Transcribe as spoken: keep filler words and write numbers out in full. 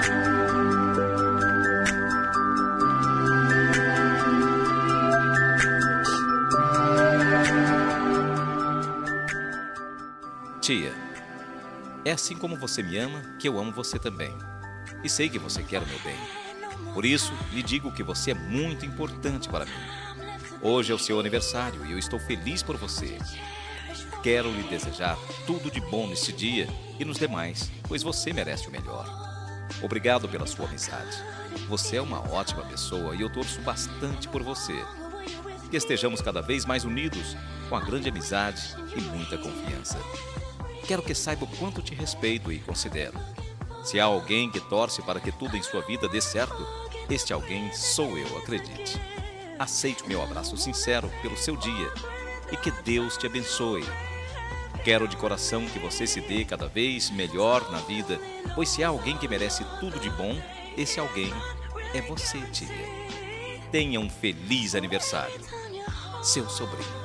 Tia, é assim como você me ama que eu amo você também. E sei que você quer o meu bem. Por isso, lhe digo que você é muito importante para mim. Hoje é o seu aniversário e eu estou feliz por você. Quero lhe desejar tudo de bom neste dia e nos demais, pois você merece o melhor. Obrigado pela sua amizade. Você é uma ótima pessoa e eu torço bastante por você. Que estejamos cada vez mais unidos, com a grande amizade e muita confiança. Quero que saiba o quanto te respeito e considero. Se há alguém que torce para que tudo em sua vida dê certo, este alguém sou eu, acredite. Aceite o meu abraço sincero pelo seu dia e que Deus te abençoe. Quero de coração que você se dê cada vez melhor na vida, pois se há alguém que merece tudo de bom, esse alguém é você, tia. Tenha um feliz aniversário. Seu sobrinho.